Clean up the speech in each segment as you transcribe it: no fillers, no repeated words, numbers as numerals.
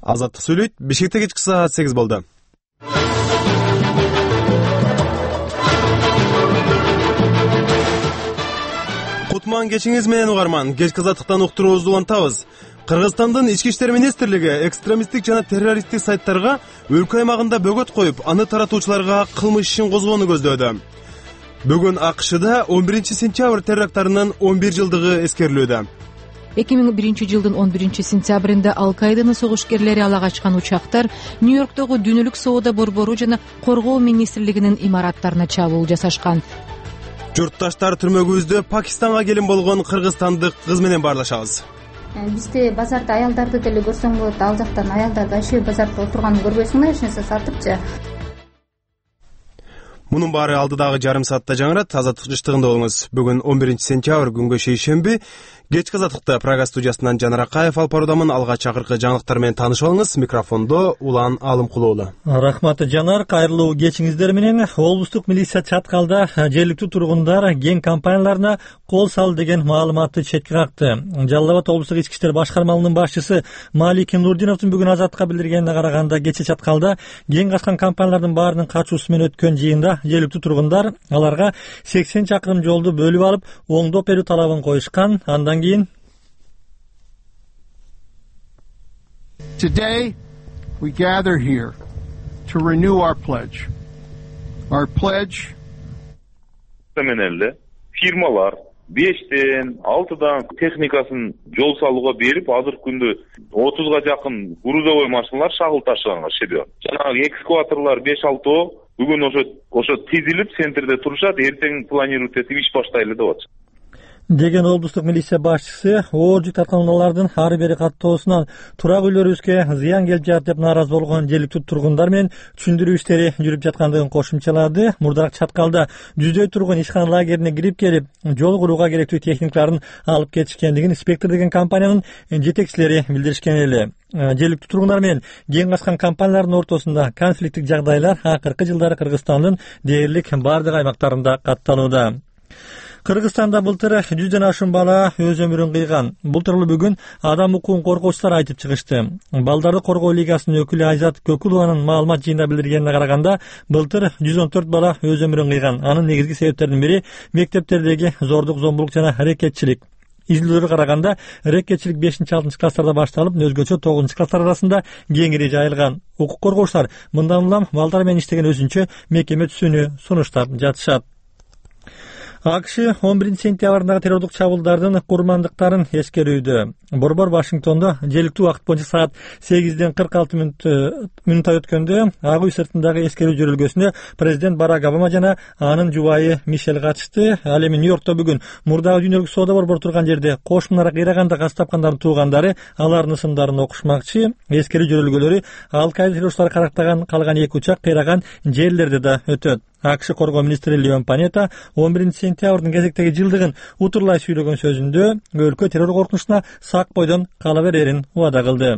Азаттык сүйлөйт. Бишкекте кечки саат 8 болду. Кутман кечиңиз менен угарман. Кечки азаттыктан уктуруубузду улантабыз. Кыргызстандын ички иштер министрлиги экстремисттик жана террористтик сайттарга өлкө аймагында бөгөт коюп, аны таратуучуларга кылмыш ишин козгоону көздөөдө. Бүгүн АКШда 11-сентябрь теракттарынын 11 жылдыгы эскерилүүдө. 2001 жылдын 11 сентябрында Ал-Каиданын согушкерлери ала качкан учактар Нью-Йорктогу Дүнөлүк соода борбору жана Коргоо министрлигинин имараттарына чабуул жасашкан. Журтташтар, түрмөгүбүздө Пакистанга келин болгон кыргызстандык кыз менен баарлашабыз. Бизде базарда аялдарды деле көрсөң болот, ал жактан аялдар дайшы базарда отурганын көрбөйсүңбү, эч нерсе сатыпчы. Мунун баары алдыдагы жарым саатта жаңырат. Азаттык жыштыгында болуңуз. Бүгүн 11 сентябрь күнгө шейшемби. Кечки азаттыкта Прага студиясынан Жанар Акаев алып баруудамын. Алга чакыркы жаңылыктар менен таанышып алыңыз. Микрофондо Улан Алымкулуулу. Рахмат Жанар, кайрылуу кечиңиздер менен. Облустук милиция Чаткалда жергиликтүү тургундар ген компанияларына кол сал деген маалыматты четке какты. Жалал Абад облустук ички иштер башкармалыгынын башчысы Малик Нурдиновдун бүгүн Азаттыкка билдиргенине караганда, кече Чаткалда ген качкан компаниялардын баарынын катышуусу менен өткөн жыйында жергиликтүү тургундар аларга 80 чакырым жолду бөлүп алып, оңдоп берүү талабын коюшкан. Андан кийин Today we gather here to renew our pledge. Our pledge менеле фирмалар 5-тен 6-дан техникасын жол салууга берип, азыркы күндө 30га жакын грузовой машиналар шагыл ташыганга шебер. Жанагы экскаваторлар 5-6 бүгүн ошо тизилип центрде турушат, эртең планируют этип иш баштайлы деп атышат деген облустук милиция башчысы. Оор жүк тарткан унаалардын ар бири каттоосунан турак үйлөрүбүзгө зыян келип жатат деп нааразы болгон жергиликтүү тургундар менен түшүндүрүү иштери жүрүп жаткандыгын кошумчалады. Мурдараак Чаткалда жүздөй тургун ишкана лагерине кирип келип, жол курууга керектүү техникаларын алып кетишкендигин Спектр деген компаниянын жетекчилери билдиришкен эле. Жергиликтүү тургундар менен ген качкан компаниялардын ортосунда конфликттик жагдайлар акыркы жылдары Кыргызстандын дээрлик бардык аймактарында катталууда. Кыргызстанда былтыр 100дөн ашуун бала өз өмүрүн кыйган. Бул тууралуу бүгүн адам укугун коргоочулар айтып чыгышты. Балдарды коргоо лигасынын өкүлү Айзат Көкүлованын маалымат жыйында билдиргенине караганда, былтыр 114 бала өз өмүрүн кыйган. Анын негизги себептеринин бири мектептердеги зордук, зомбулук жана рекетчилик. Изилдөөлөргө караганда, рекетчилик 5-6 класстарда башталып, өзгөчө 9 класстар арасында кеңири жайылган. Укук коргоочулар мындан улам балдар менен иштеген өзүнчө мекеме түзүүнү сунуштап жатышат. АКШ 11 сентябрдагы террорлук чабуулдардын курмандыктарын эскерүүдө. Борбор Вашингтондо жергиликтүү убакыт боюнча саат 8ден 46 мүнөт өткөндө Ак үй сыртындагы эскерүү жөрөлгөсүнө президент Барак Обама жана анын жубайы Мишель катышты. Ал эми Нью-Йоркто бүгүн мурдагы Дүнөлүк соода борбору турган жерде кош мунара кыйраганда каз тапкандардын туугандары алардын ысымдарын окушмакчы. Эскерүү жөрөлгөлөрү Ал-Каида террористтары карактаган калган 2 учак кыйраган жерлерде да өтөт. АКШ коргоо министри Леон Панета 11 сентябрдын кезектеги жылдыгын утурлай сүйлөгөн сөзүндө өлкө террор коркунучуна сак бойдон кала берерин убада кылды.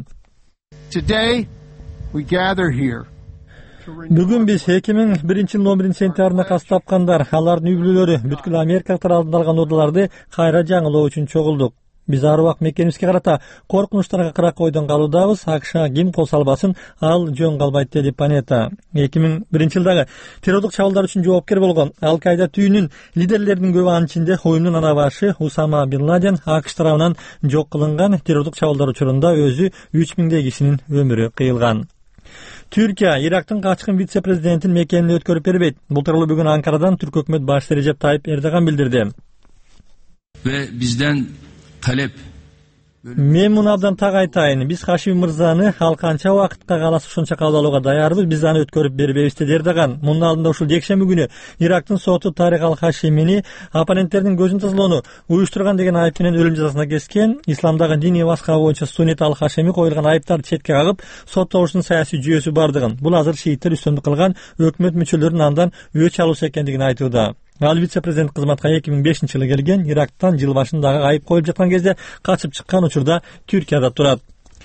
Бүгүн биз 2001 жылдын 11 сентябрында каз тапкандар, алардын үй бүлөлөрү, бүткүл Америкалыктар алдында алган ордаларды кайра жаңылоо үчүн чогулдук. Биз ар убак мекенибизге карата коркунучтарга кырак койдон калуудабыз. АКШга ким кол салбасын, ал жөн калбайт, деди Панета. 2001 жылдагы террорлук чабуулдар үчүн жоопкер болгон Ал-Каида түйүнүн лидерлеринин көбү, анын ичинде оюндун ана башы Усама Бин Ладен АКШ тарабынан жок кылынган. Террорлук чабуулдар учурунда өзү 3000 кишинин өмүрү кыйылган. Түркия Ирактын качкын вице-президентин мекенин өткөрүп бербейт. Бул тууралуу бүгүн Анкарадан Түрк өкмөт башчысы Режеп Тайып Эрдоган билдирди. Ve bizden talep. Мен муну абдан так айтайын. Биз Хашим мырзаны ал канча убакытка кааласа ошончо кабыл алууга даярбыз. Биз аны өткөрүп бербейбиз, деди Эрдоган. Мунун алдында ушул жекшемби күнү Ирактын соту Тарик ал-Хашимини оппоненттеринин көзүн тазалоону уюштурган деген айып менен өлүм жазасына кескен. Исламдагы диний маска боюнча Суннит ал-Хашими коюлган айыптарды четке кагып, соттолуштун саясий жүйөсү бардыгын, бул азыр шииттер үстөмдүк кылган өкмөт мүчөлөрүнүн андан өч алуусу экендигин айтууда. Ал вице-президент кызматка 2005 жылы келген, Ирактан жыл башындагы айып коюлуп жаткан кезде качып чыккан, учурда Түркияда турат.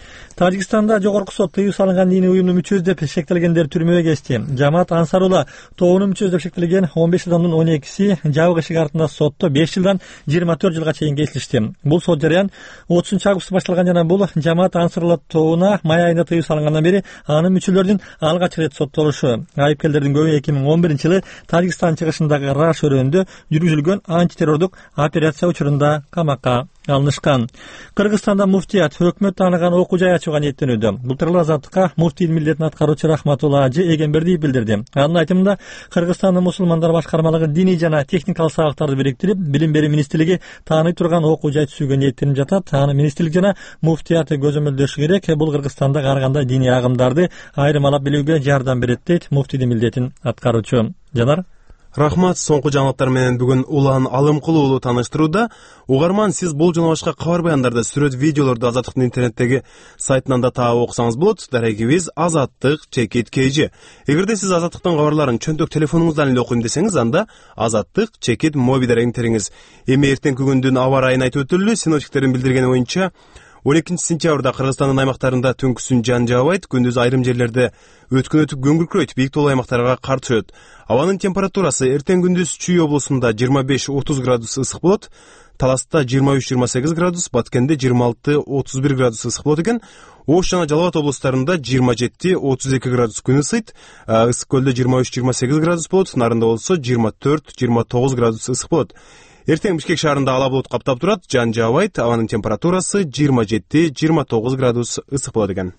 Тажикстанда жогорку сот тыюу салынган диний уюмдун мүчөсү деп шектелгендер түрмөгө кечти. Жамаат Ансарулла тобунун мүчөсү деп шектелген 15 адамдын 12си жабык эшик артында сотто 5 жылдан 24 жылга чейин кесилишти. Бул сот жарыян 30-августта башталган жана бул жамаат Ансарулла тобуна май айында тыюу салынгандан бери анын мүчөлөрүнүн алгач рет соттолушу. Айыпкерлердин көбү 2011-жылы Тажикстан чыгышындагы Раш өрөөнүндө жүргүзүлгөн антитеррордук операция учурунда камакка алынышкан. Кыргызстанда муфтият өкмөт тааныган окуу жай ачууга ниеттенүүдө. Бул тууралуу Азаттыкка муфтийдин милдетин аткаруучу Рахматулла Ажы Эгембердиев билдирди. Анын айтымында Кыргызстандын мусулмандар башкармалыгы диний жана техникалык сабактарды бириктирип, билим берүү министрлиги тааный турган окуу жай түзүүгө ниеттенип жатат. Аны министрлик жана муфтият көзөмөлдөшү керек. Бул Кыргызстанда ар кандай диний агымдарды айырмалап билүүгө жардам берет дейт муфтийдин милдетин аткаруучу. Жанар Рахмат, соңку жаңылыктар менен бүгүн Улан Алымкулу уулу тааныштырууда. Угарман, сиз бул жана башка кабар баяндарды, сүрөт, видеолорду Азаттыктын интернеттеги сайтынан да таап окусаңыз болот. Дарегибиз Азаттык_KG. Эгерде сиз Азаттыктын кабарларын чөнтөк телефонуңуздан эле окуйм десеңиз, анда Азаттык_моби дарегин териңиз. Эми эртеңки күндүн аба ырайын айтып өтөлү. Синоптиктердин билдиргени боюнча 12-сентябрда Кыргызстандын аймактарында түнкүсүн жан жаабайт, күндүз айрым жерлерде өткөн өтүп көңгүркөйт, бийик тоолуу аймактарга кар түшөт. Абанын температурасы эртең күндүз Чүй облусунда 25-30 градус ысык болот, Таласта 23-28 градус, Баткенде 26-31 градус ысык болот экен. Ош жана Жалал Абад облустарында 27-32 градус күн ысыйт, Ысык көлдө 23-28 градус болот, Нарында болсо 24-29 градус ысык болот. Эртең Бишкек шаарында ала булут каптап турат, жан жаабайт, абанын температурасы 27-29 градус ысык болот экен.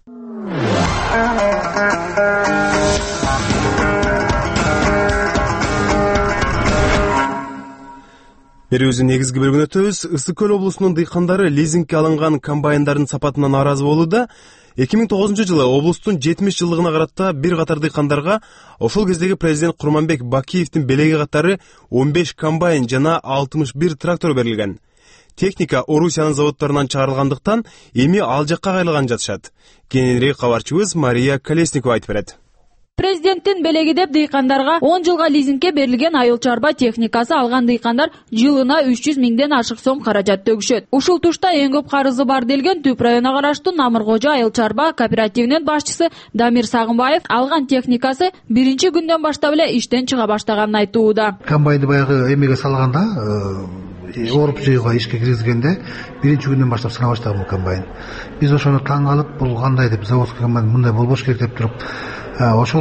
Берүүбүздүн негизги бөлүгүнө өтөбүз. Ысык көл облусунун дыйкандары лизингге алынган комбайндардын сапатынан нааразы болууда. 2009-жылы облустун 70 жылдыгына карата бир катар дыйкандарга ошол кездеги президент Курманбек Бакиевдин белеги катары 15 комбайн жана 61 трактор берилген. Техника Орусиянын заводдорунан чыгарылгандыктан эми ал жакка кайрылган жатышат. Кийинирээк кабарчыбыз Мария Колесникова айтып берет. Президенттин белеги деп дыйкандарга 10 жылга лизингге берилген айыл чарба техникасы алган дыйкандар жылына 300 миңден ашык сом каражат төгүшөт. Ушул тушта эң көп карызы бар делген Түп районуна караштуу Намыркожо айыл чарба кооперативинин башчысы Дамир Сагынбаев алган техникасы биринчи күндөн баштап эле иштен чыга баштаганын айтууда. Комбайнды баягы эмеге салганда оруп жыйууга ишке киргизгенде биринчи күндөн баштап сына баштаган бул комбайн. Биз ошону таң калып, бул кандай деп заводский комбайн мындай болбош керек деп туруп, ошол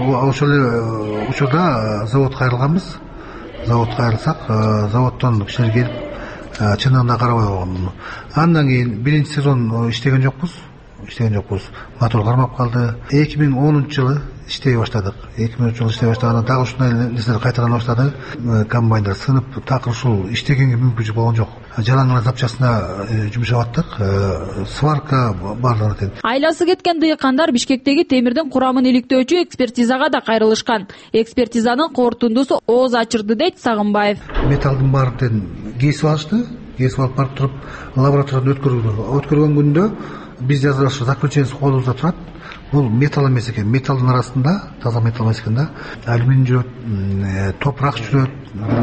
эле учурда завод кайрылганбыз. Завод кайрылсак, заводдон кишилер келип чындыгында карабай койгон. Андан кийин биринчи сезон иштеген жокпуз. Мотор кармап калды. 2010-жылы иштей баштадык. 2010-жылы иштей баштаганда дагы ушундай нерселер кайталана баштады. Комбайндар сынып, такыр ушул иштегенге мүмкүнчүлүк болгон жок. Жалаң гана запчастына жумшап аттык. Сварка барлыгына тең. Айласы кеткен дыйкандар Бишкектеги темирдин курамын иликтөөчү экспертизага да кайрылышкан. Экспертизанын корутундусу ооз ачырды дейт Сагынбаев. Металлдын баарын тең кесип алышты. Кесип алып барып туруп лабораториядан өткөргөн күндө биз жазылышы заключение колубузда турат. Бул металл эмес экен. Металлдын арасында, таза металл эмес экен да, алюминий жүрөт, топурак жүрөт,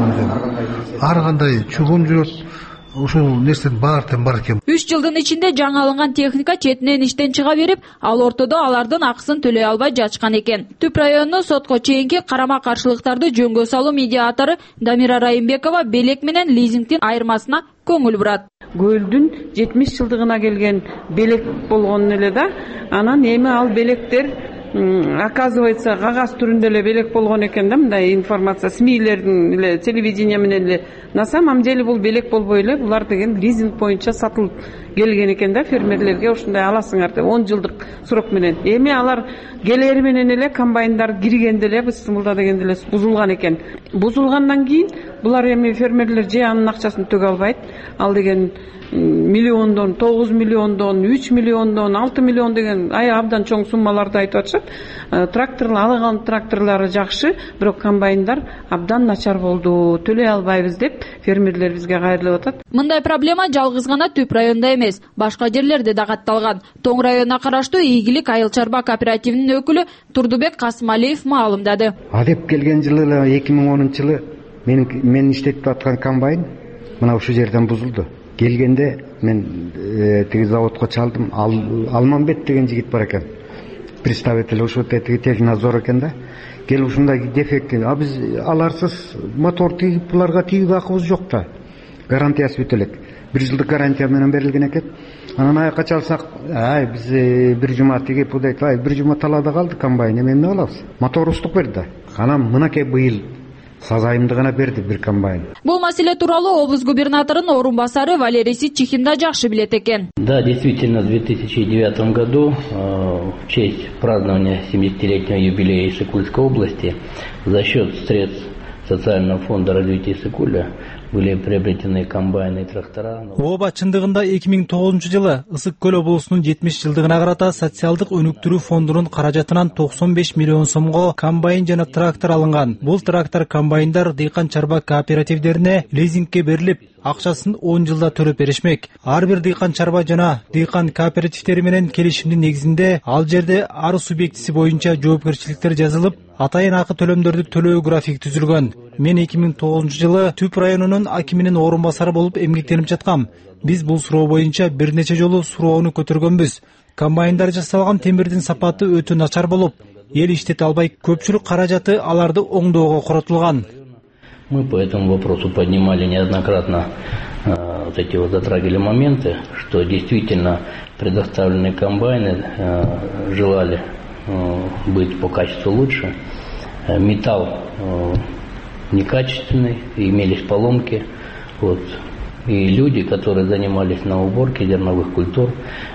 ар кандай чугун жүрөт. Ушул нерсенин баары тең бар экен. 3 жылдын ичинде жаңы алынган техника четинен иштен чыга берип, ал ортодо алардын акысын төлөй албай жатышкан экен. Түп районунун сотко чейинки карама каршылыктарды жөнгө салуу медиатору Дамира Райымбекова белек менен лизингдин айырмасына көңүл бурат. Көлдүн 70 жылдыгына келген белек болгон эле да, анан эми ал белектер оказывается кагаз түрүндө эле белек болгон экен да, мындай информация СМИлердин эле телевидение менен эле. На самом деле бул белек болбой эле, булар деген лизинг боюнча сатылып келген экен да, фермерлерге ушундай аласыңар деп 10 жылдык срок менен. Эми алар келери менен эле комбайндар киргенде эле Ыстамбулда дегенде эле бузулган экен. Бузулгандан кийин булар эми фермерлер же анын акчасын төгө албайт. Ал деген миллиондон, 9 миллиондон, 3 миллиондон, 6 миллион деген абдан чоң суммаларды айтып атышат. Тракторлар, алган тракторлары жакшы, бирок комбайндар абдан начар болду, төлөй албайбыз деп фермерлер бизге кайрылып атат. Мындай проблема жалгыз гана Түп районунда эмес, башка жерлерде да катталган. Тоң районуна караштуу Ийгилик айыл чарба кооперативинин өкүлү Турдубек Касымалиев маалымдады. Алып келген жылы 2010-жылы мен иштетип аткан комбайн мына ушул жерден бузулду. Келгенде мен тиги заводко чалдым, Алмамбет деген жигит бар экен, представитель ошо тетиги технадзор экен да. Келип ушундай дефект, биз аларсыз мотор тигип буларга тийүүгө акыбыз жок да. Гарантиясы бүт элек. 1 жылдык гарантия менен берилген экен. Анан аякка чалсак, биз 1 жума тигип дейт, 1 жума талаада калды комбайн, эмне кылабыз? Мотор устук берди. Анан мынакей быйыл сазайымды гана берди бир комбайн. Бул маселе тууралуу облус губернаторунун орун басары Валерий Ситчихин да жакшы билет экен. Да, действительно, в 2009 году в честь празднования 70-летнего юбилея Иссык-Кульской области за счет средств социального фонда развития Иссык-Куля были приобретены комбайны и трактора. Ооба, чындыгында 2009-жылы Ысык-Көл облусунун 70 жылдыгына карата социалдык өнүктүрүү фондунун каражатынан 95 миллион сомго комбайн жана трактор алынган. Бул трактор комбайндар дыйкан чарба кооперативдерине лизингке берилип, акчасын 10 жылда төлөп беришмек. Ар бир дыйкан чарба жана дыйкан кооперативдери менен келишимдин негизинде ал жерде ар субъектиси боюнча жоопкерчиликтер жазылып, атайын акы төлөмдөрдү төлөө график түзүлгөн. Мен 2009-жылы Түп районунун акиминин орун басары болуп эмгектенип жаткам. Биз бул суроо боюнча бир нече жолу суроону көтөргөнбүз. Комбайндар жасалган темирдин сапаты өтө начар болуп, эл иштете албай, көпчүлүк каражаты аларды оңдоого коротулган. Мы по этому вопросу поднимали неоднократно эти затрагивали моменты, что действительно предоставленные комбайны желали быть по качеству лучше. Металл некачественный, имелись поломки. И люди, которые занимались на уборке зерновых культур,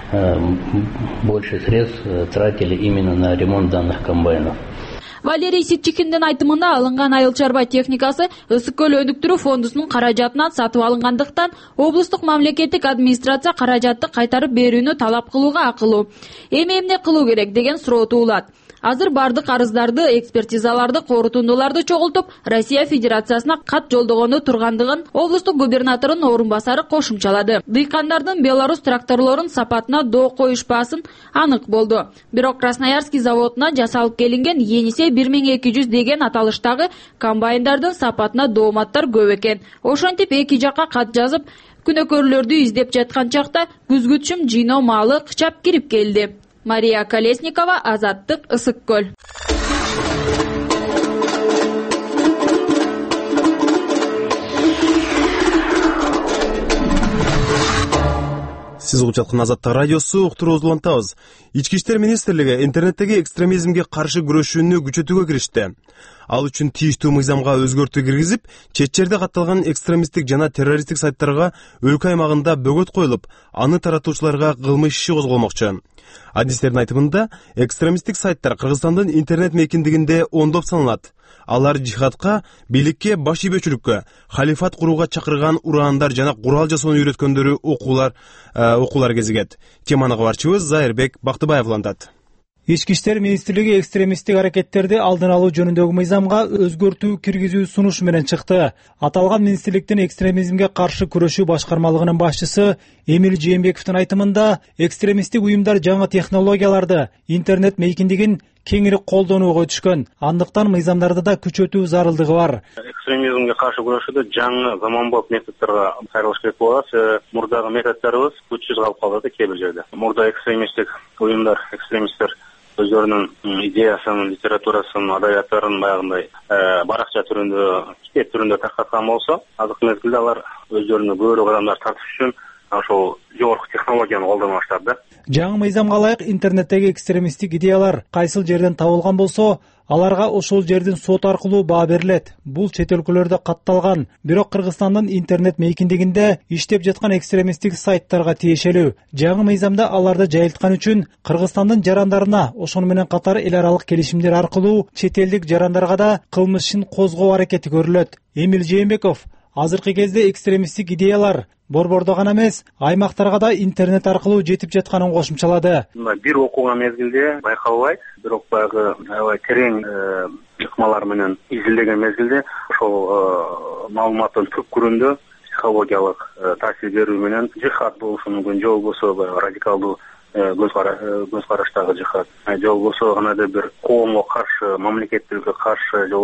больше средств тратили именно на ремонт данных комбайнов. Валерий Ситчихиндин айтымында алынган айыл чарба техникасы Ысык-Көл өнүктүрүү фондунун каражатынан сатып алынгандыктан облустук мамлекеттик администрация каражатты кайтарып берүүнү талап кылууга акылуу. Эмне кылуу керек деген суроо туулат. Азыр бардык арыздарды, экспертизаларды, корутундуларды чогултуп, Россия Федерациясына кат жолдогону тургандыгын облустук губернаторунун орун басары кошумчалады. Дыйкандардын Беларусь тракторлорунун сапатына доо коюшпасын анык болду. Бирок Красноярский заводуна жасалып келинген Енисей 1200 деген аталыштагы комбайндардын сапатына дооматтар көп экен. Ошентип эки жакка кат жазып, күнөөкөрлөрдү издеп жаткан чакта күзгүчүм жыйноо маалы кычап кирип келди. Мария Колесникова, Азаттык, Ысык-Көл. Сиз угуп жаткан Азаттык радиосу, уктуруубузду улантабыз. Ички иштер министрлиги интернеттеги экстремизмге каршы күрөшүүнү күчөтүүгө киришти. Ал үчүн тийиштүү мыйзамга өзгөртүү киргизип, чет жерде катталган экстремисттик жана террористтик сайттарга өлкө аймагында бөгөт коюлуп, аны таратуучуларга кылмыш иши козголмокчу. Адистердин айтымында, экстремисттик сайттар Кыргызстандын интернет мейкиндигинде ондоп саналат. Алар жихадка, бийликке, баш ийбөчүлүккө, халифат курууга чакырган ураандар жана курал жасоону үйрөткөндөрү окуулар кезигет. Теманы кабарчыбыз Зайырбек Бактыбаев улантат. Ички иштер министрлиги экстремисттик аракеттерди алдын алуу жөнүндөгү мыйзамга өзгөртүү киргизүү сунуш менен чыкты. Аталган министрликтин экстремизмге каршы күрөшүү башкармалыгынын башчысы Эмил Жээнбековдун айтымында, экстремисттик уюмдар жаңы технологияларды, интернет мейкиндигин кеңири колдонууга өтүшкөн. Андыктан мыйзамдарды да күчөтүү зарылдыгы бар. Экстремизмге каршы күрөшүүдө жаңы заманбап методдорго кайрылыш керек болот. Мурдагы методдорубуз күчсүз калып калды кээ бир жерде. Мурда экстремисттик уюмдар, экстремисттер өздөрүнүн идеясын, литературасын, адабияттарын баягындай баракча түрүндө, китеп түрүндө таркаткан болсо, азыркы мезгилде алар өздөрүнө көбүрөөк адамдар тартыш үчүн ошол жогорку технологияны колдоно баштады. Жаңы мыйзамга ылайык интернеттеги экстремисттик идеялар кайсыл жерден табылган болсо, аларга ошол жердин сот аркылуу баа берилет. Бул чет өлкөлөрдө катталган, бирок Кыргызстандын интернет мейкиндигинде иштеп жаткан экстремисттик сайттарга тиешелүү. Жаңы мыйзамда аларды жайылткан үчүн Кыргызстандын жарандарына, ошону менен катар эл аралык келишимдер аркылуу чет элдик жарандарга да кылмыш ишин козгоо аракети көрүлөт. Эмил Жээнбеков азыркы кезде экстремисттик идеялар борбордо гана эмес, аймактарга да интернет аркылуу жетип жатканын кошумчалады. Бир окуган мезгилде байкалбайт, бирок баягы аябай терең ыкмалар менен изилдеген мезгилде ошол маалыматтын түпкүрүндө психологиялык таасир берүү менен жихад болушу мүмкүн, же болбосо радикалдуу көз караштагы жихад, же болбосо канадыр бир коомго каршы, мамлекеттиликке каршы, же болбосо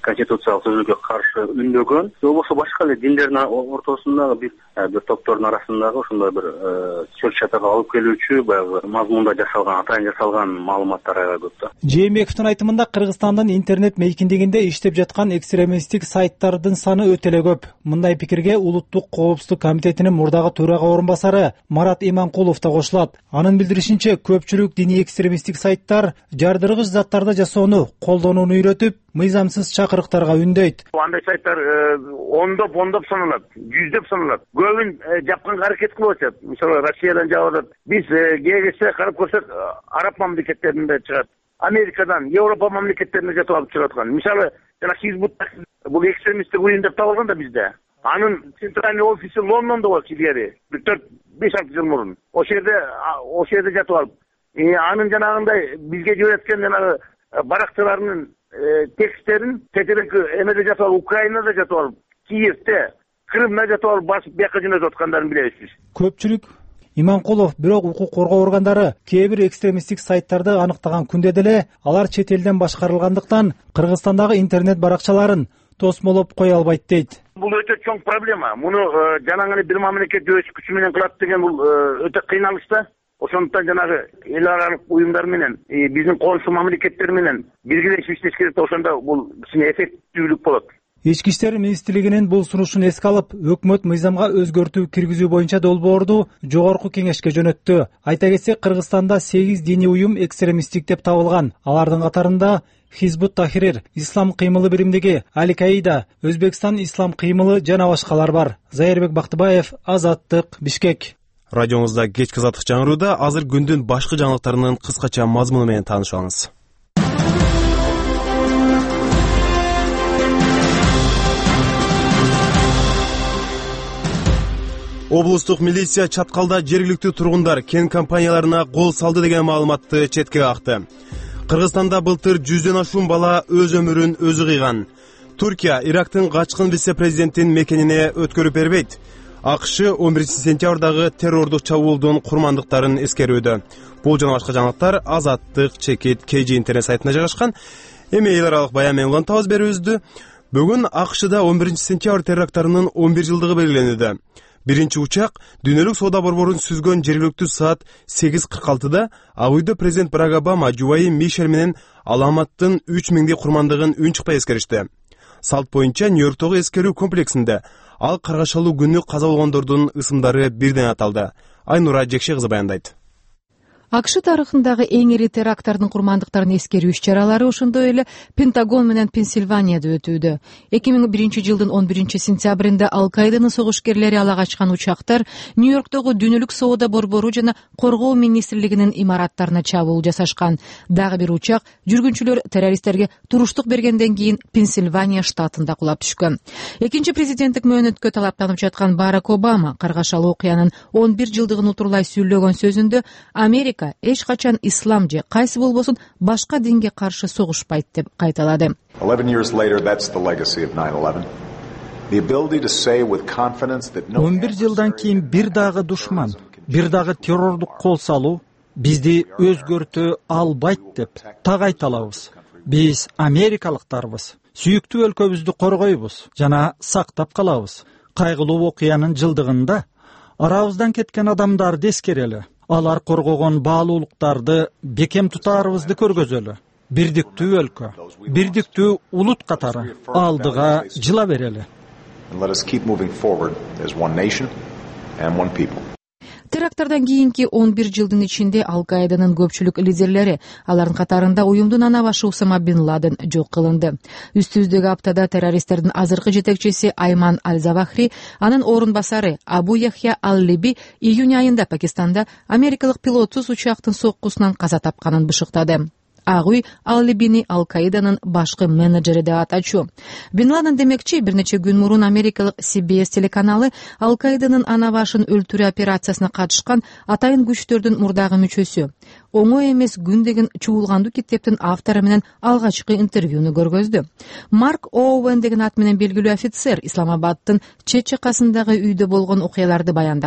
конституциялык түзүүгө каршы үндөгөн же болбосо башка эле диндердин ортосундагы бир топтордун арасындагы ошондой бир чөт чатакка алып келүүчү баягы мазмунда жасалган, атайын жасалган маалыматтар аябай көп да. Жээнбековдун айтымында Кыргызстандын интернет мейкиндигинде иштеп жаткан экстремисттик сайттардын саны өтө эле көп. Мындай пикирге Улуттук коопсуздук комитетинин мурдагы төрага орунбасары Марат Иманкулов да кошулат. Анын билдиришинче, көпчүлүк диний экстремисттик сайттар жардыргыч заттарды жасоону, колдонууну үйрөтүп, мыйзамсыз чакырыктарга үндөйт. Андай сайттар ондоп саналат, жүздөп саналат. Көбүн жапканга аракет кылып атат. Мисалы Россиядан жаап атат. Биз КГС карап көрсөк, араб мамлекеттеринде чыгат. Америкадан, Европа мамлекеттерине жатып алып чыгып аткан. Мисалы, жана Хизбут бул экстремисттик уюм деп табылган да бизде. Анын центральный офиси Лондондо болчу илгери, 4-5 жыл мурун. Ошол жерде жатып алып, анын жанагындай бизге жибереткен жанагы баракчаларынын тексттерин тетирек эмеде жатып алып, Украинада жатып алып, Киевде, Крымда жатып алып басып бияка жөнөтүп аткандарын билебиз биз. Көпчүлүк Иманкулов бирок укук коргоо органдары кээ бир экстремисттик сайттарды аныктаган күндө деле алар чет элден башкарылгандыктан Кыргызстандагы интернет баракчаларын тосмолоп кое албайт дейт. Бул өтө чоң проблема. Муну жанагы бир мамлекет өз күчү менен кылат деген бул өтө кыйналыч да. Ошондуктан жанагы эл аралык уюмдар менен, биздин коңшу мамлекеттер менен биргелешип иштеш керек. Ошондо бул эффективдүүлүк болот. Ички иштер министрлигинин бул сунушун эске алып, өкмөт мыйзамга өзгөртүү киргизүү боюнча долбоорду жогорку кеңешке жөнөттү. Айта кетсек, Кыргызстанда 8 диний уюм экстремисттик деп табылган. Алардын катарында Хизбут Тахрир, Ислам кыймылы биримдиги, Аль-Каида, Өзбекстан Ислам кыймылы жана башкалар бар. Зайырбек Бактыбаев, Азаттык, Бишкек. Радиоңузда кечки азаттык жаңырууда азыр күндүн башкы жаңылыктарынын кыскача мазмуну менен таанышып алыңыз. Облустук милиция Чаткалда жергиликтүү тургундар кен компанияларына кол салды деген маалыматты четке какты. Кыргызстанда былтыр 100дөн ашуун бала өз өмүрүн өзү кыйган. Туркия Ирактын качкын вице-президентин мекенине өткөрүп бербейт. АКШ 11-сентябрдагы террордук чабуулдун курмандыктарын эскерүүдө. Бул жана башка жаңылыктар Азаттык чекит KG интернет сайтына жайгашкан. Эми эл аралык баян менен улантабыз берүүбүздү. Бүгүн АКШда 11-сентябрь теракттарынын 11 жылдыгы белгиленүүдө. Биринчи учак дүйнөлүк соода борборун сүзгөн жергиликтүү саат 8:46да Ак үйдө президент Барак Обама жубайы Мишель менен аламаттын 3000 курмандыгын үн чыкпай эскеришти. Салт боюнча Нью-Йорктогу эскерүү комплексинде ал каргашалуу күнү каза болгондордун ысымдары бирден аталды. Айнура Жекше кызы баяндайт. АКШ тарыхындагы эң ири теракттардын курмандыктарын эскерүү иш-чаралары ошондой эле Пентагон менен Пенсильванияда өтүүдө. 2001 жылдын 11-сентябрында Аль-Каиданын согушкерлери ала качкан учактар Нью-Йорктогу дүйнөлүк соода борбору жана коргоо министрлигинин имараттарына чабуул жасашкан. Дагы бир учак жүргүнчүлөр террористтерге туруштук бергенден кийин Пенсильвания штатында кулап түшкөн. Экинчи президенттик мөөнөткө талаптанып жаткан Барак Обама каргашалуу окуянын 11 жылдыгын утурлай сүйлөгөн сөзүндө Америка эч качан ислам же кайсы болбосун башка динге каршы согушпайт деп кайталады. 11 жылдан кийин бир дагы душман, бир дагы террордук кол салуу бизди өзгөртө албайт деп так айта алабыз. Биз америкалыктарбыз. Сүйүктүү өлкөбүздү коргойбуз жана сактап калабыз. Кайгылуу окуянын жылдыгында арабыздан кеткен адамдарды эскерели. Алар коргогон баалуулуктарды бекем тутаарыбызды көргөзөлү. Бирдиктүү өлкө, бирдиктүү улут катары алдыга жыла берели. Теракттардан кийинки 11 жылдын ичинде Аль-Каиданын көпчүлүк лидерлери, алардын катарында уюмдун ана башы Усама бин Ладен жок кылынды. Үстүбүздөгү аптада террористтердин азыркы жетекчиси Айман Аль-Завахри, анын орун басары Абу Яхья Ал-Либи июнь айында Пакистанда америкалык пилотсуз учактын соккусунан каза тапканын бышыктады. Ак үй Ал-Либини Аль-Каиданын башкы менеджери деп атачу. Бин Ладен демекчи, бир нече күн мурун америкалык CBS телеканалы Аль-Каиданын ана башын өлтүрүү операциясына катышкан атайын күчтөрдүн мурдагы мүчөсү, оңой эмес күн деген чуулгандуу китептин автору менен алгачкы интервьюну көргөздү. Марк Оуэн деген ат менен белгилүү офицер Исламабадтын чет жакасындагы үйдө болгон окуяларды баяндаган.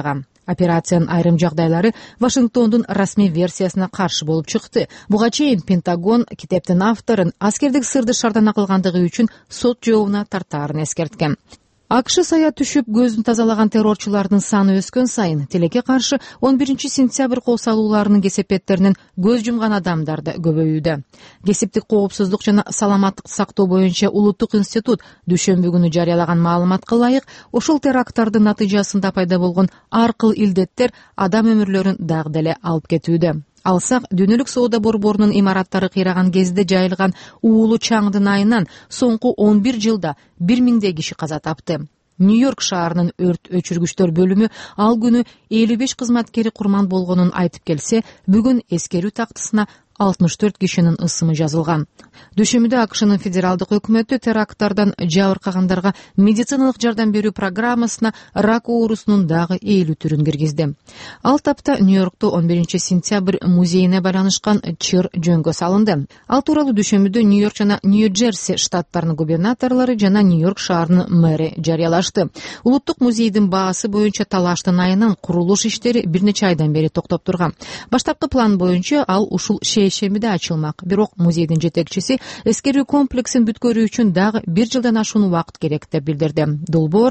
Операциянын айрым жагдайлары Вашингтондун расмий версиясына каршы болуп чыкты. Буга чейин Пентагон китептин авторун аскердик сырды шардана кылгандыгы үчүн сот жообуна тартаарын эскерткен. АКШ сая түшүп көзүн тазалаган террорчулардын саны өскөн сайын тилекке каршы 11-сентябрь кол салууларынын кесепеттеринен көз жумган адамдар да көбөйүүдө. Кесиптик коопсуздук жана саламаттыкты сактоо боюнча улуттук институт дүйшөмбү күнү жарыялаган маалыматка ылайык ошол теракттардын натыйжасында пайда болгон ар кыл илдеттер адам өмүрлөрүн дагы деле алып кетүүдө. Алсак, дүйнөлүк соода борборунун имараттары кыйраган кезде жайылган уулуу чаңдын айынан соңку 11 жылда 1000 киши каза тапты. Нью-Йорк шаарынын өрт өчүргүчтөр бөлүмү ал күнү 55 кызматкери курман болгонун айтып келсе, бүгүн эскерүү тактысына 64 кишинин ысымы жазылган. Дүйшөмбүдө АКШнын федералдык өкмөтү теракттардан жабыркагандарга медициналык жардам берүү программасына рак оорусунун дагы ээлүү түрүн киргизди. Ал тапта Нью-Йоркто 11-сентябрь музейине байланышкан чыр жөнгө салынды. Ал тууралуу дүйшөмбүдө Нью-Йорк жана Нью-Джерси штаттарынын губернаторлору жана Нью-Йорк шаарынын мэри жарыялашты. Улуттук музейдин баасы боюнча талаштын айынан курулуш иштери бир нече айдан бери токтоп турган. Баштапкы план боюнча ал ушул шейшембиде ачылмак. Бирок музейдин жетекчиси эскерүү комплексин бүткөрүү үчүн дагы 1 жылдан ашуун убакыт керек деп билдирди. Долбоор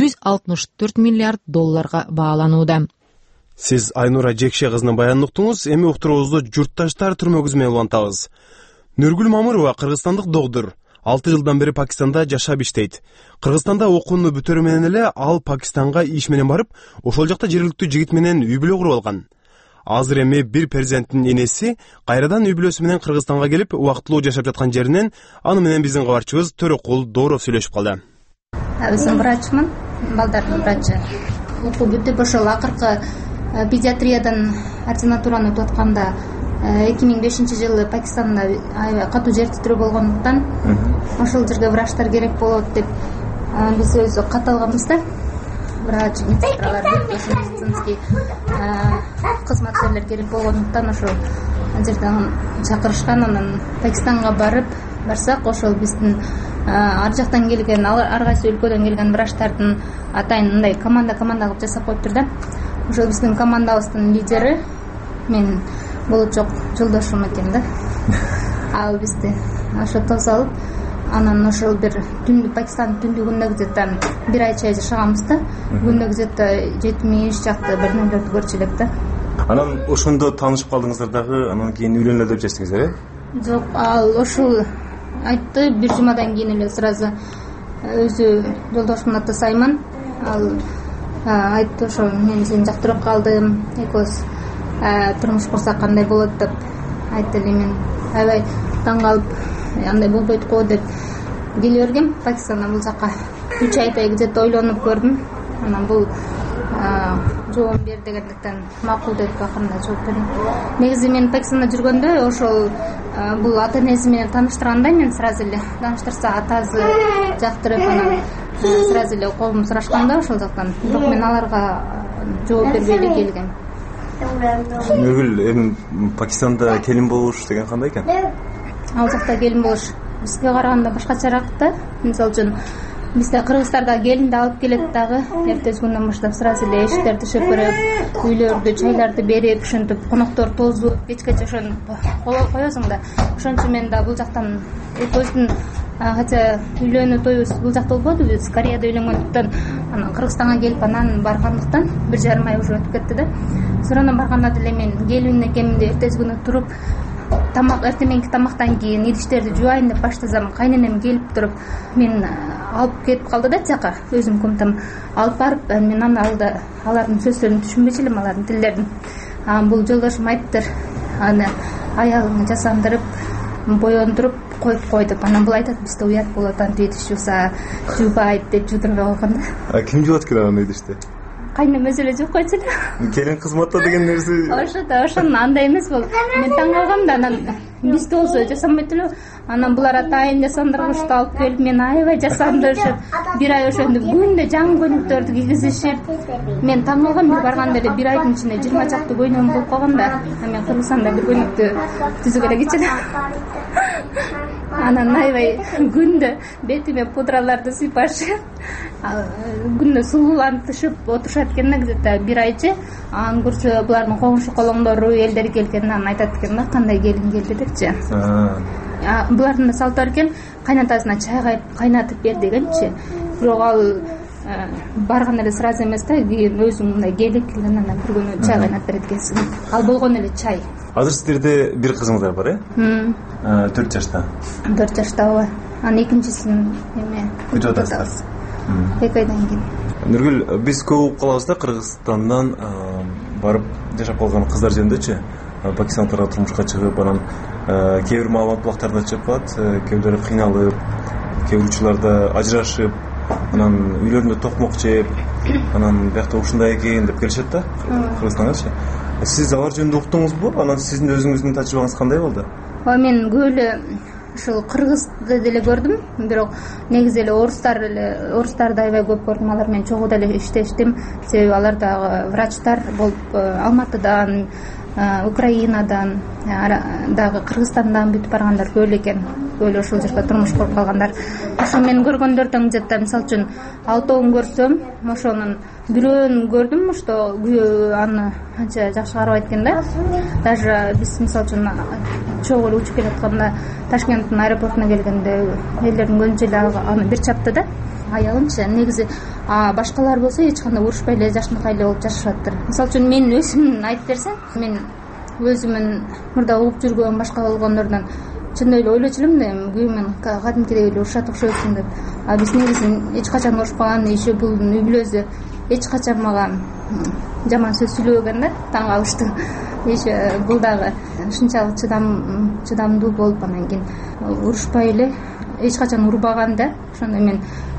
$164 миллиард бааланууда. Сиз Айнура Жекше кызынын баянын уктуңуз. Эми уктуруубузду журтташтар түрмөгүбүз менен улантабыз. Нургүл Мамырова кыргызстандык докдор 6 жылдан бери Пакистанда жашап иштейт. Кыргызстанда окууну бүтөрү менен эле ал Пакистанга иш менен барып, ошол жакта жергиликтүү жигит менен үй бүлө куруп алган. Азыр эми бир перзенттин энеси кайрадан үй бүлөсү менен Кыргызстанга келип, убактылуу жашап жаткан жеринен аны менен биздин кабарчыбыз Төрөкул Дооров сүйлөшүп калды. Өзүм врачмын, балдардын врачы. Окуу бүтүп ошол акыркы педиатриядан ординатураны өтүп атканда 2005-жылы Пакистанда аябай катуу жер титирөө болгондуктан ошол жерге врачтар керек болот деп биз өзү кат алганбыз да. Врач, медсестралар, медицинский кызматкерлер керек болгондуктан ошол жерден чакырышкан. Анан Пакистанга барсак ошол биздин ар жактан келген, ар кайсы өлкөдөн келген врачтардын атайын мындай команда кылып жасап коюптур да. Ошол биздин командабыздын лидери мен болочок жолдошум экен да. Ал бизди ошо тоз алып, анан ошол бир Пакистандын түндүгүндө где-то 1 ай чейин жашаганбыз да. Күндө где-то 70 жакты бир нөлөрдү көрчү элек да. Анан ошондо таанышып калдыңыздар дагы, анан кийин үйлөнөлү деп чечтиңиздер, э? Жок, ал ошол айтты, бир жумадан кийин эле сразу өзү жолдошумдун аты Сайман. Ал айтты, ошо мен сени жактырып калдым, экөөбүз турмуш курсак кандай болот деп айтты эле. Мен аябай таң калып, андай болбойт го деп келе бергем Пакистандан бул жака. 3 айдай где-то ойлонуп көрдүм. Анан бул жооп бер дегендиктен макул деп акырында жооп бердим. Негизи мен Пакистанда жүргөндө ошол бул ата энеси менен тааныштырганда, мен сразу эле тааныштырса атасы жактырып, анан сразу эле колум сурашканда ошол жактан. Бирок мен аларга жооп бербей эле келгем. Нургүл, эми Пакистанда келин болуш деген кандай экен? Ал жакта келин болуш бизге караганда башкачараак да. Мисалы үчүн бизде кыргыздарда келинди алып келет дагы, эртеси күндөн баштап сразу эле эшиктерди шөпөрөп, үйлөрдү, чайларды берип, ошентип коноктор тозуп, кечкече ошону коесуң да. Ошон үчүн мен да бул жактан экөөбүздүн хотя үйлөнүү тоюбуз бул жакта болбоду, биз Кореяда үйлөнгөндүктөн, анан Кыргызстанга келип анан баргандыктан 1,5 ай уже өтүп кетти да. Соронан барганда деле мен келин экенмин деп эртеси күнү туруп, эртеменки тамактан кийин идиштерди жууайын деп баштасам, кайненем келип туруп мен алып кетип калды да жака. Өзүм комнатам алып барып, мен аны алардын сөздөрүн түшүнбөчү элем, алардын тилдерин. Бул жолдошум айттыр, аны аялыңы жасандырып, боендуруп коюп кой деп. Анан бул айтат, бизде уят болот, антип идиш жууса жуубайт деп жуудурбай койгон да. Ким жуат экен аны идишти? Кайнем өзү эле жууп койчу эле. Келин кызматта деген нерсе. Ошондо андай эмес болду. Мен таң калгам да, анан бизде болсо жасамайт эле. Анан булар атайын жасандыргычты алып келип, мен аябай жасандырышып, 1 ай ошентип күндө жаңы көйнөктөрдү кийгизишип, мен таң калгам. Мен барганда эле 1 айдын ичинде 20 чакты көйнөгүм болуп калган да. Мен Кыргызстанда бир көйнөктү түзүп эле кетчү. анан аябай күндө бетиме пудраларды сыйпаш, күндө сулуулантышып отурушат экен да, где-то 1 айчы. Аны көрсө булардын коңшу колоңдору элдер келген, анан айтат экен да, кандай келин келди депчи. Булардын да салты бар экен, кайнатасына чай кайнатып бер дегенчи. Бирок ал барган эле сразу эмес да, кийин өзүң мындай келип келген, анан бир күнү чай кайнатып берет экенсиң. Ал болгон эле чай. Азыр сиздерде бир кызыңыздар бар, 4 жашта. 4 жашта ооба. Анын экинчисин күтүп атабыз. 2 айдан кийин. Нургүл, биз көп угуп калабыз да, Кыргызстандан барып жашап калган кыздар жөнүндөчү. Пакистандагы турмушка чыгып, анан кээ бир маалымат булактарында чыгып калат, кээ бирлери кыйналып, кээ бир учурларда ажырашып, анан үйлөрүндө токмок жеп, анан биякта ушундай экен деп келишет да, Кыргызстангачы. Сиз алар жөнүндө уктуңузбу? Анан сиздин өзүңүздүн тажрыйбаңыз кандай болду? Мен көп эле ушул кыргызды деле көрдүм, бирок негизи эле орустарды аябай көп көрдүм. Алар менен чогуу деле иштештим, себеби алар дагы врачтар болуп Алматыдан, Украинадан, дагы Кыргызстандан бүтүп баргандар көп эле экен. Көп эле ошол жерде турмуш куруп калгандар. Ошо мен көргөндөрдөн где-то мисалы үчүн 6-он көрсөм, ошонун бирөөнү көрдүм, что күйөө аны анча жакшы карабайт экен да. Даже биз мисалы үчүн чогуу эле учуп келатканда Ташкенттин аэропортуна келгенде элдердин көбүнчө эле аны бир чапты да. Аялымчы негизи башкалар болсо эч кандай урушпай эле жашынакай эле болуп жашашаттыр. Мисалы үчүн мен өзүмдүн айтып берсем, мен өзүмүн мурда угуп жүргөн башка болгондордон чындап эле ойлочу элем да, күйөөмөн кадимкидей эле урушат окшойсуң деп. Биз негизи эч качан урушпаган, еще бул үй бүлөсү эч качан мага жаман сөз сүйлөбөгөн да, таң калыштым. Еще бул дагы ушунчалык чыдамдуу болуп, анан кийин урушпай эле эч качан урбаган да. Ошондой мен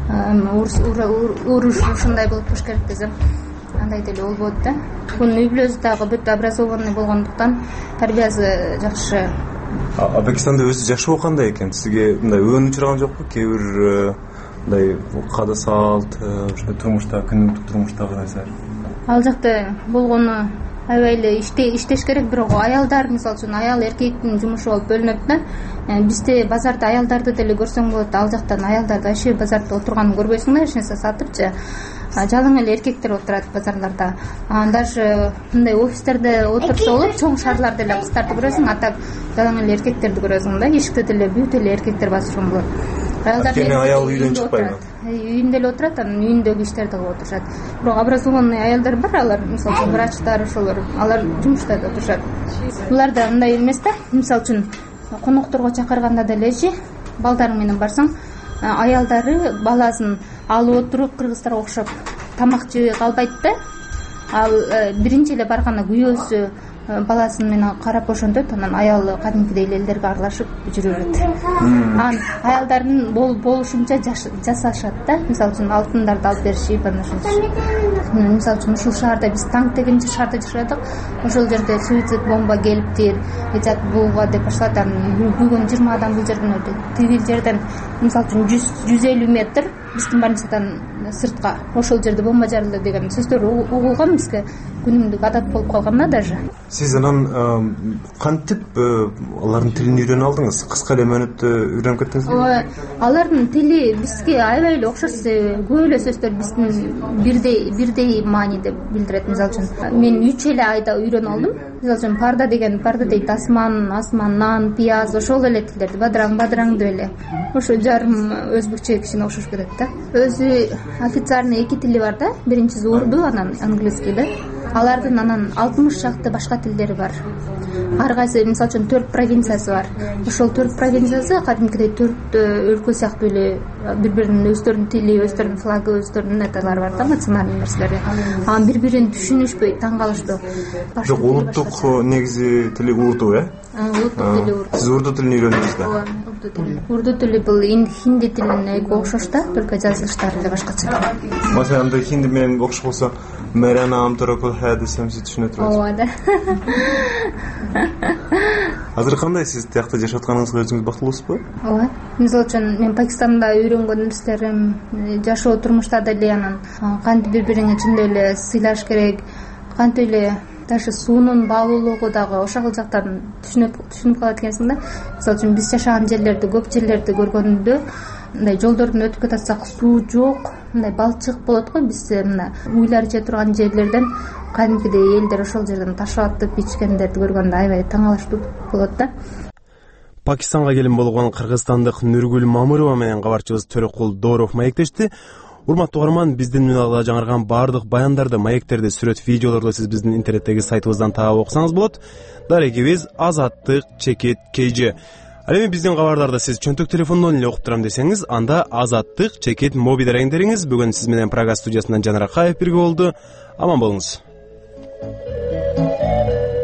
уруш ушундай болуп туруш керек десем, андай деле болбойт да. Бунун үй бүлөсү дагы бүт образованный болгондуктан тарбиясы жакшы. Пакистанда өзү жашоо кандай экен? Сизге мындай өөнүп учураган жокпу? Кээ бир мындай каада салт, ошондой турмушта, күнүмдүк турмуштагы нерсе? Ал жакта болгону аябай эле иштеш керек, бирок аялдар, мисалы үчүн аял эркектин жумушу болуп бөлүнөт да. Бизде базарда аялдарды деле көрсөң болот, ал жактан аялдарды вообще базарда отурганын көрбөйсүң да, эч нерсе сатыпчы. Жалаң эле эркектер отурат базарларда. Даже мындай офистерде отурса болот, чоң шаарларда эле кыздарды көрөсүң, а так жалаң эле эркектерди көрөсүң да. Эшикте деле бүт эле эркектер басышкан болот. Аял үйдөн чыкпайбы? Үйүндө эле отурат, анан үйүндөгү иштерди кылып отурушат. Бирок образованный аялдар бар, алар мисалы үчүн врачтар, ошолор, алар жумушта да отурушат. Буларда мындай эмес да, мисалы үчүн конокторго чакырганда делечи, балдарың менен барсаң, аялдары баласын алып отуруп кыргыздарга окшоп тамак жеп калбайт да. Ал биринчи эле барганда күйөөсү баласын менен карап ошентет, анан аялы кадимкидей элдерге аралашып жүрөт. Анан аялдардын болушунча жасашат да. Мисалы үчүн алтындарды алып беришип, анан ошентип. Мисалы үчүн ушул шаарда биз Танк деген шаарда жашадык. Ошол жерде суицид бомба келиптир, эжат бууга деп башталат. Анан бүгүн 20 адам бул жерден өлдү. Тигил жерден мисалы үчүн 100-150 метр биздин больницадан сыртка ошол жерде бомба жарылды деген сөздөр угулган, бизге күнүмдүк адат болуп калган да даже. Сиз анан кантип алардын тилин үйрөнүп алдыңыз? Кыска эле мөөнөттө үйрөнүп кеттиңизби? Алардын тили бизге аябай эле окшош, көп эле сөздөр биздин бирдей маани деп билдирет. Мисалы үчүн мен 3 эле айда үйрөнүп алдым. Мисалы үчүн парда деген парда дейт, асман, пияз, ошол эле тилдерди, бадыраң деп эле. Ошо жарым өзбекче кичине окшош кетет да. Өзү официальный 2 тили бар да. Биринчиси урду, анан английский да. Алардын анан 60 шакты башка тилдери бар. Ар кайсы мисалы үчүн 4 провинциясы бар. Ошол 4 провинциясы кадимкидей 4 өлкө сыяктуу эле бири-биринин өздөрүнүн тили, өздөрүнүн флагы, өздөрүнүн неталары бар да, национальный нерселери. Анан бири-бирин түшүнүшпөй, таң калыштуу. Жок, улуттук негизи тили урду, Улуттук тили урду. Сиз урду тилин үйрөндүңүз да? Ооба, урду тили. Урду тили бул хинди тилине окшош да, только жазылыштары эле башкача. Маселен, анда хинди менен окшош болсо, Мера наам Торакул Ха десем сиз түшүнөт турасыз. Ооба да. Азыр кандай, сиз тиякта жашап атканыңызга өзүңүз бактылуусузбу? Ооба. Мисалы үчүн мен Пакистанда үйрөнгөн нерселерим, жашоо турмушта деле анан кантип бири-бириңе чындап эле сыйлаш керек, кантип эле даже суунун баалуулугу дагы ошол жактарын түшүнүп калат экенсиң да. Мисалы үчүн биз жашаган жерлерди, көп жерлерди көргөндө мындай жолдордон өтүп кетсак суу жок, мындай балчык болот го. Биз мына уйлар же турган жерлерден кадимкидей элдер ошол жерден ташап атып ичкендерди көргөндө аябай таңалыштуу болот да. Пакистанга келин болгон кыргызстандык Нургүл Мамырова менен кабарчыбыз Төрөкул Дооров маектешти. Урматтуу угарман, биздин мыйзамда жаңырган баардык баяндарды, маектерди, сүрөт, видеолорду сиз биздин интернеттеги сайтыбыздан таап окусаңыз болот. Дарегибиз Азаттык чекит KG. Ал эми биздин кабарларды сиз чөнтөк телефондон эле окуп турам десеңиз, анда Азаттык чекит моби дареңдериңиз. Бүгүн сиз менен Прага студиясынан Жанар Акаев бирге болду. Аман болуңуз.